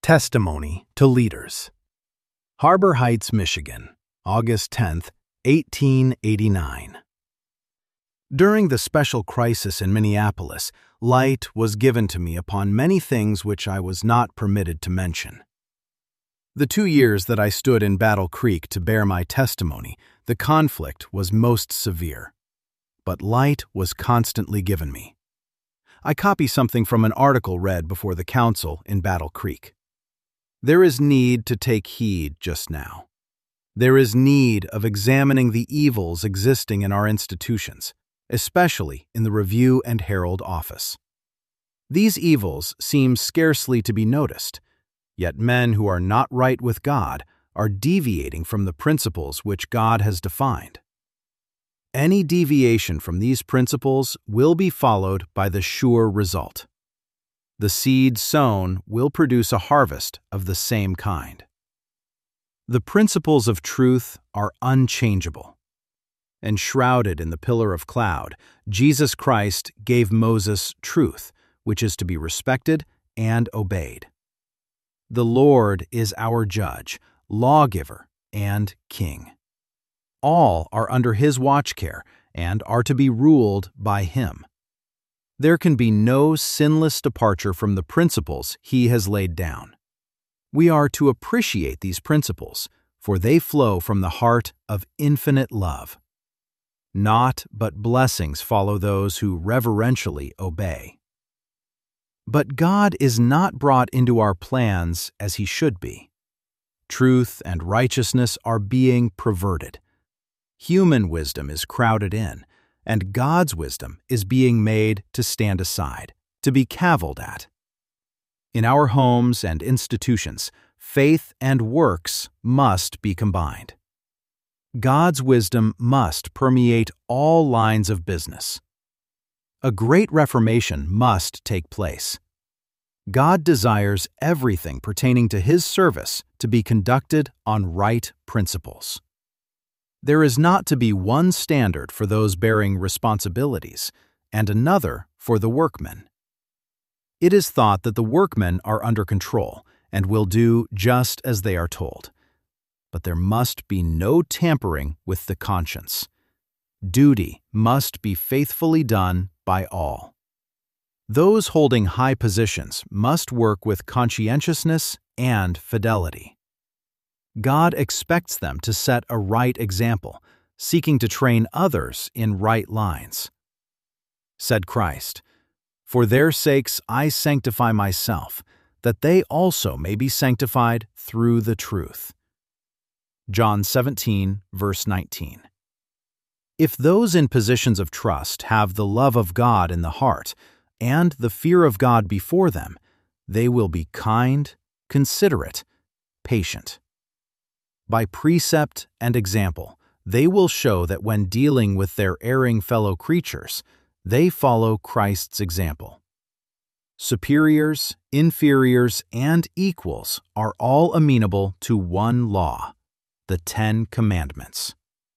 Testimony to Leaders. Harbor Heights, Michigan, August 10, 1889. During the special crisis in Minneapolis, light was given to me upon many things which I was not permitted to mention. The 2 years that I stood in Battle Creek to bear my testimony, the conflict was most severe. But light was constantly given me. I copy something from an article read before the council in Battle Creek. There is need to take heed just now. There is need of examining the evils existing in our institutions, especially in the Review and Herald office. These evils seem scarcely to be noticed, yet men who are not right with God are deviating from the principles which God has defined. Any deviation from these principles will be followed by the sure result. The seed sown will produce a harvest of the same kind. The principles of truth are unchangeable. Enshrouded in the pillar of cloud, Jesus Christ gave Moses truth, which is to be respected and obeyed. The Lord is our judge, lawgiver, and king. All are under his watchcare and are to be ruled by him. There can be no sinless departure from the principles he has laid down. We are to appreciate these principles, for they flow from the heart of infinite love. Naught but blessings follow those who reverentially obey. But God is not brought into our plans as he should be. Truth and righteousness are being perverted. Human wisdom is crowded in, and God's wisdom is being made to stand aside, to be cavilled at. In our homes and institutions, faith and works must be combined. God's wisdom must permeate all lines of business. A great reformation must take place. God desires everything pertaining to his service to be conducted on right principles. There is not to be one standard for those bearing responsibilities and another for the workmen. It is thought that the workmen are under control and will do just as they are told. But there must be no tampering with the conscience. Duty must be faithfully done by all. Those holding high positions must work with conscientiousness and fidelity. God expects them to set a right example, seeking to train others in right lines. Said Christ, "For their sakes I sanctify myself, that they also may be sanctified through the truth." John 17, verse 19. If those in positions of trust have the love of God in the heart and the fear of God before them, they will be kind, considerate, patient. By precept and example, they will show that when dealing with their erring fellow creatures, they follow Christ's example. Superiors, inferiors, and equals are all amenable to one law, the 10 Commandments.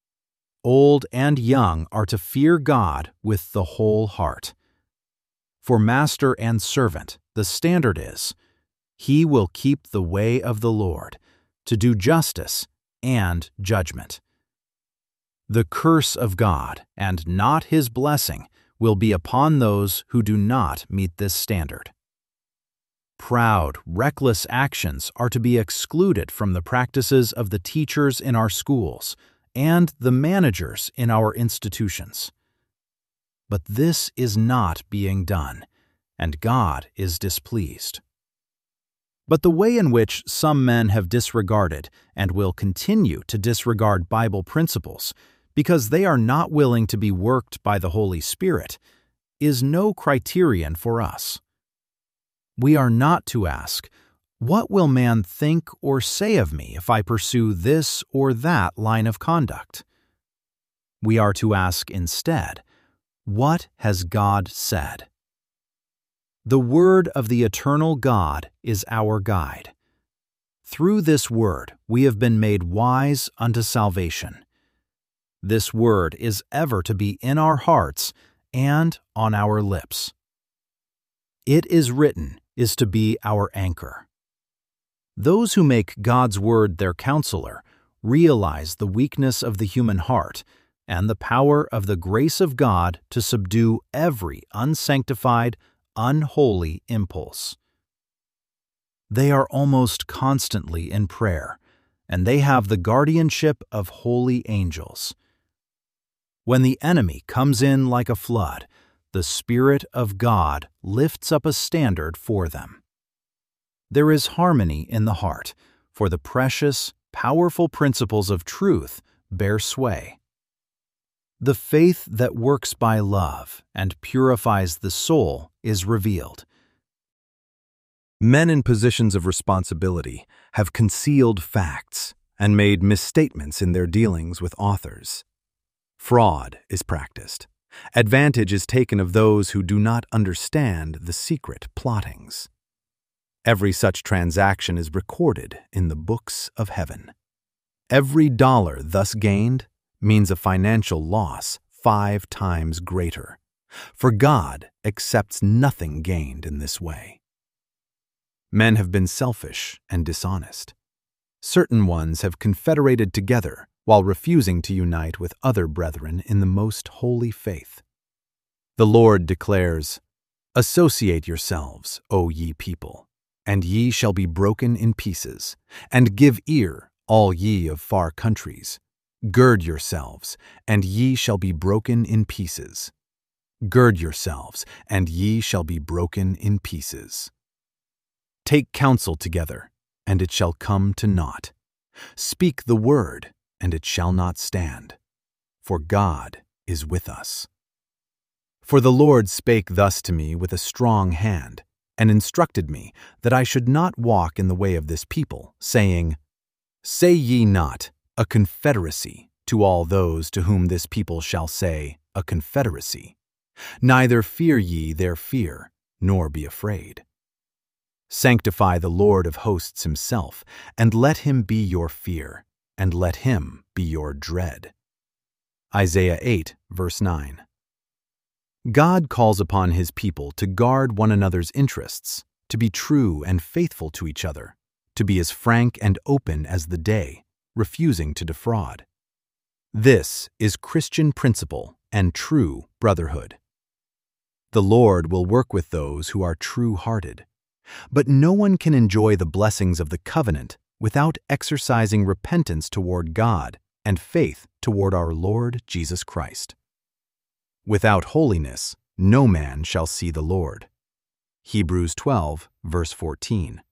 Old and young are to fear God with the whole heart. For master and servant, the standard is, he will keep the way of the Lord, to do justice and judgment. The curse of God, and not his blessing, will be upon those who do not meet this standard. Proud, reckless actions are to be excluded from the practices of the teachers in our schools and the managers in our institutions. But this is not being done, and God is displeased. But the way in which some men have disregarded and will continue to disregard Bible principles because they are not willing to be worked by the Holy Spirit is no criterion for us. We are not to ask, "What will man think or say of me if I pursue this or that line of conduct?" We are to ask instead, "What has God said?" The word of the eternal God is our guide. Through this word we have been made wise unto salvation. This word is ever to be in our hearts and on our lips. It is written is to be our anchor. Those who make God's word their counselor realize the weakness of the human heart and the power of the grace of God to subdue every unsanctified, unholy impulse. They are almost constantly in prayer, and they have the guardianship of holy angels. When the enemy comes in like a flood, the Spirit of God lifts up a standard for them. There is harmony in the heart, for the precious, powerful principles of truth bear sway. The faith that works by love and purifies the soul is revealed. Men in positions of responsibility have concealed facts and made misstatements in their dealings with authors. Fraud is practiced. Advantage is taken of those who do not understand the secret plottings. Every such transaction is recorded in the books of heaven. Every dollar thus gained means a financial loss 5 times greater, for God accepts nothing gained in this way. Men have been selfish and dishonest. Certain ones have confederated together while refusing to unite with other brethren in the most holy faith. The Lord declares, "Associate yourselves, O ye people, and ye shall be broken in pieces, and give ear, all ye of far countries. Gird yourselves, and ye shall be broken in pieces. Gird yourselves, and ye shall be broken in pieces. Take counsel together, and it shall come to naught. Speak the word, and it shall not stand. For God is with us. For the Lord spake thus to me with a strong hand, and instructed me that I should not walk in the way of this people, saying, Say ye not, a confederacy, to all those to whom this people shall say, a confederacy. Neither fear ye their fear, nor be afraid. Sanctify the Lord of hosts himself, and let him be your fear, and let him be your dread. Isaiah 8, verse 9. God calls upon his people to guard one another's interests, to be true and faithful to each other, to be as frank and open as the day, refusing to defraud. This is Christian principle and true brotherhood. The Lord will work with those who are true-hearted, but no one can enjoy the blessings of the covenant without exercising repentance toward God and faith toward our Lord Jesus Christ. Without holiness, no man shall see the Lord. Hebrews 12, verse 14.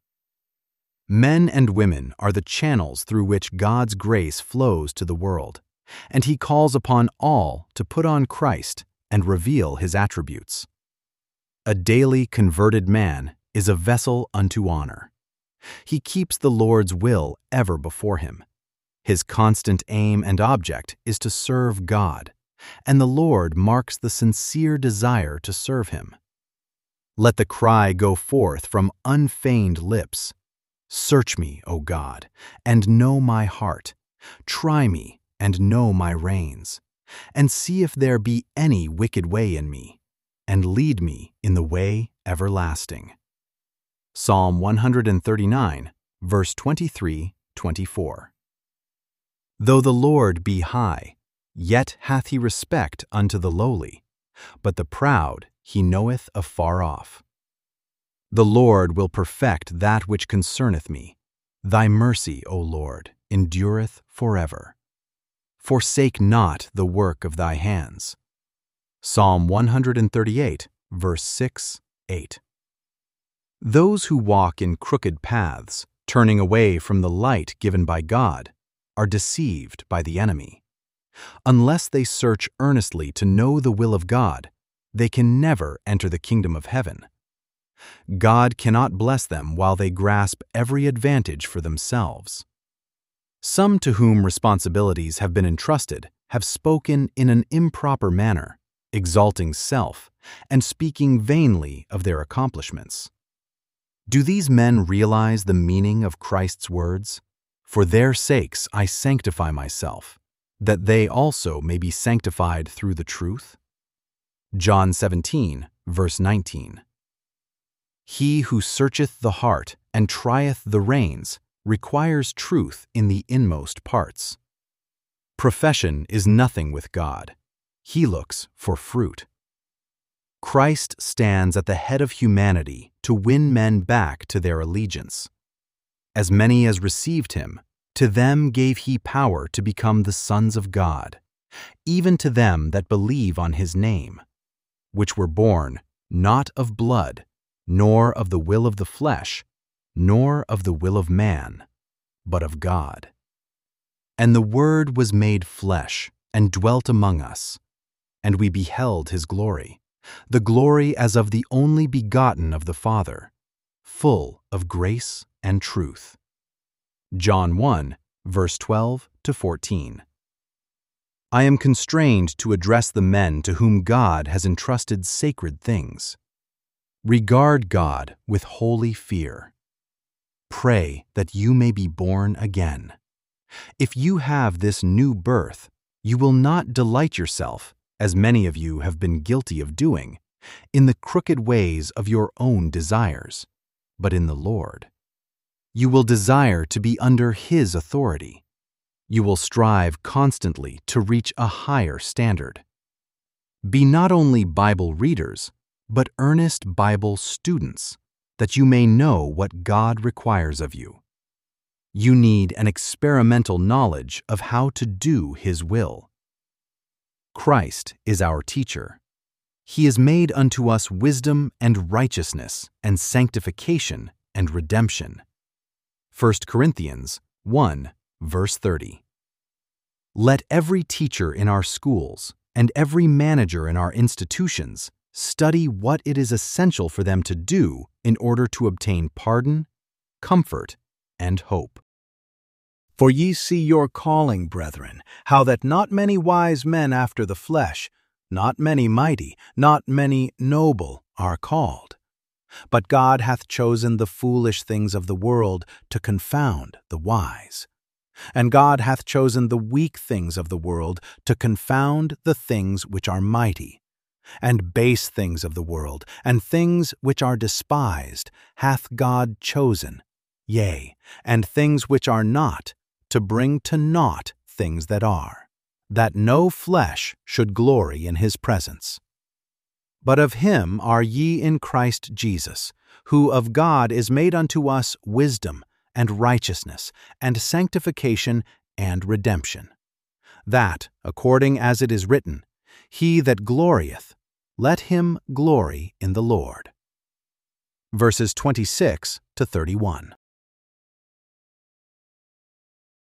Men and women are the channels through which God's grace flows to the world, and he calls upon all to put on Christ and reveal his attributes. A daily converted man is a vessel unto honor. He keeps the Lord's will ever before him. His constant aim and object is to serve God, and the Lord marks the sincere desire to serve him. Let the cry go forth from unfeigned lips. Search me, O God, and know my heart. Try me and know my reins, and see if there be any wicked way in me, and lead me in the way everlasting. Psalm 139, verse 23-24. Though the Lord be high, yet hath he respect unto the lowly, but the proud he knoweth afar off. The Lord will perfect that which concerneth me. Thy mercy, O Lord, endureth forever. Forsake not the work of thy hands. Psalm 138, verse 6, 8. Those who walk in crooked paths, turning away from the light given by God, are deceived by the enemy. Unless they search earnestly to know the will of God, they can never enter the kingdom of heaven. God cannot bless them while they grasp every advantage for themselves. Some to whom responsibilities have been entrusted have spoken in an improper manner, exalting self and speaking vainly of their accomplishments. Do these men realize the meaning of Christ's words? For their sakes I sanctify myself, that they also may be sanctified through the truth? John 17, verse 19. He who searcheth the heart and trieth the reins, requires truth in the inmost parts. Profession is nothing with God. He looks for fruit. Christ stands at the head of humanity to win men back to their allegiance. As many as received him, to them gave he power to become the sons of God, even to them that believe on his name, which were born not of blood, nor of the will of the flesh, nor of the will of man, but of God. And the Word was made flesh, and dwelt among us, and we beheld his glory, the glory as of the only begotten of the Father, full of grace and truth. John 1, verse 12 to 14. I am constrained to address the men to whom God has entrusted sacred things. Regard God with holy fear. Pray that you may be born again. If you have this new birth, you will not delight yourself, as many of you have been guilty of doing, in the crooked ways of your own desires, but in the Lord. You will desire to be under his authority. You will strive constantly to reach a higher standard. Be not only Bible readers, but earnest Bible students, that you may know what God requires of you. You need an experimental knowledge of how to do his will. Christ is our teacher. He is made unto us wisdom and righteousness and sanctification and redemption. 1 Corinthians 1, verse 30. Let every teacher in our schools and every manager in our institutions study what it is essential for them to do in order to obtain pardon, comfort, and hope. For ye see your calling, brethren, how that not many wise men after the flesh, not many mighty, not many noble are called. But God hath chosen the foolish things of the world to confound the wise. And God hath chosen the weak things of the world to confound the things which are mighty. And base things of the world, and things which are despised, hath God chosen, yea, and things which are not, to bring to naught things that are, that no flesh should glory in his presence. But of him are ye in Christ Jesus, who of God is made unto us wisdom, and righteousness, and sanctification, and redemption. That, according as it is written, He that glorieth, let him glory in the Lord. Verses 26 to 31.